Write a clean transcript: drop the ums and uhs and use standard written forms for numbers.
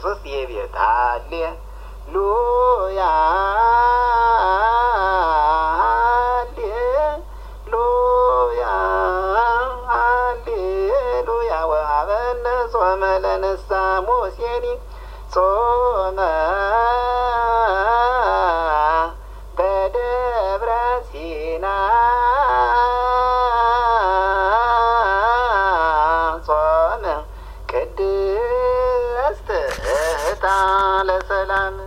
ሶስት የቤት ሃሌሉያ ሃሌሉያ ሃሌሉያ ወሀበነ ጾመ ለንስሐ ሙሴኒ ጾመ በደብረ ሲና ጾመ ቅድስት ለሰላም